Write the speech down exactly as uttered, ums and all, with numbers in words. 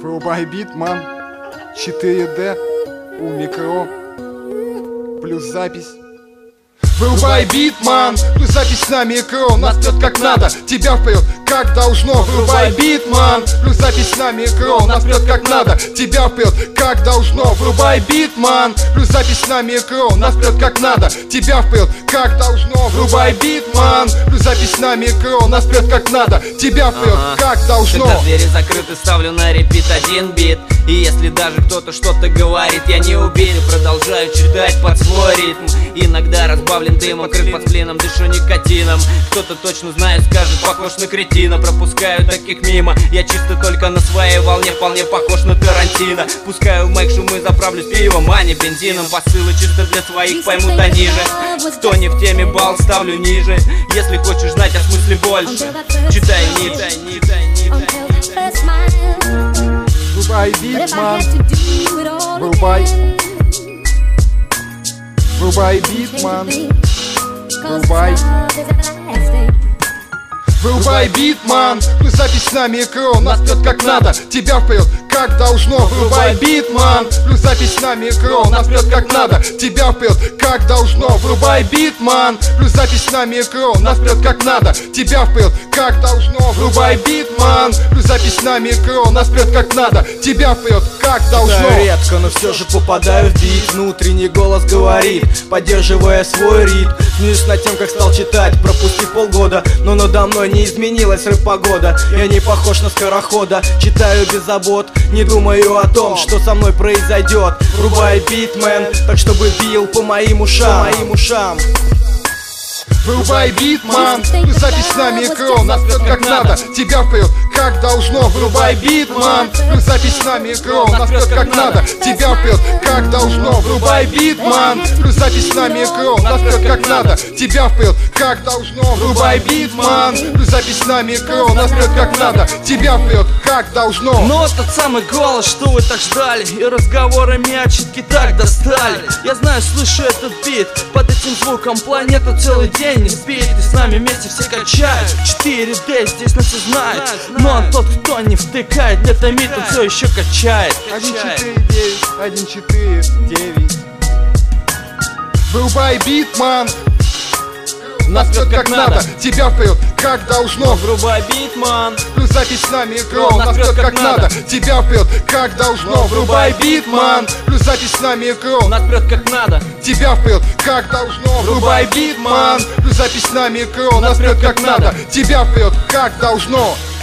Врубай битман, четыре дэ, у микро, плюс запись. Врубай битман, плюс запись на микро. Нас прет как надо, тебя вперед как должно. Врубай битман, плюс запись на микро. Нас прет как надо, тебя вперед как должно. Врубай битман, плюс запись на микро. Нас прет как надо, тебя вперед как должно. Врубай битман, плюс запись на микро. Нас прет как надо, тебя вперед ага. как должно. Когда двери закрыты, ставлю на репит один бит. И если даже кто-то что-то говорит, я не убит и продолжаю читать под свой ритм. Иногда разбавлен дымом, крыт под сплином, дышу никотином. Кто-то точно знает, скажет, похож на кретина. Пропускаю таких мимо, я чисто только на своей волне, вполне похож на Тарантино. Пускаю майк шумы, заправлюсь пивом, а не бензином. Посылы чисто для своих, поймут они же. Кто не в теме, балл ставлю ниже. Если хочешь знать о смысле больше, читай ниже. Врубай битман, врубай. Врубай битман, врубай. Врубай битман, плюс запись на микро. Нас прет как надо, тебя вперед как должно. Врубай битман, плюс запись на микро. Нас прет как надо, тебя вперед как должно. Врубай битман, плюс запись на микро. Нас прет как надо, тебя вперед как должно. Врубай битман, плюс запись на микро. Нас прет как надо, тебя вперед как должно. Да, редко, но все же попадаю в бит. Внутренний голос говорит, поддерживая свой ритм. Смеюсь над тем, как стал читать, пропустив полгода, но надо мной не изменилась рэп-погода. Я не похож на скорохода, читаю без забот, не думаю о том, что со мной произойдет. Врубай битмен, так чтобы бил по моим ушам, моим ушам. Врубай битман, плюс запись на микро. Нас прет как надо, тебя вперед как должно. Врубай битман, плюс запись на микро. Нас прет как надо, тебя вперед как должно. Врубай битман, плюс запись на микро. Нас прет как надо, тебя вперед как должно. Врубай битман, плюс запись на микро. Нас прет как надо, тебя вперед как должно. Но тот самый голос, что вы так ждали, и разговорами очитки так достали. Я знаю, слышу этот бит, под этим звуком планета целый день не спит, и с нами вместе все качают. четыре дэ здесь нас все знают, но тот, кто не втыкает, где-то мид, он все еще качает. Один четыре девять, один четыре девять. Врубай битман, нас прет как надо, тебя вперед как должно. Врубай битман, плюс запись на микро. Нас прет как надо, тебя вперед как должно. Врубай битман, плюс запись на микро. Нас прет как надо, тебя вперед как должно. Врубай битман, плюс запись на микро. Нас прет как надо, тебя вперед как должно.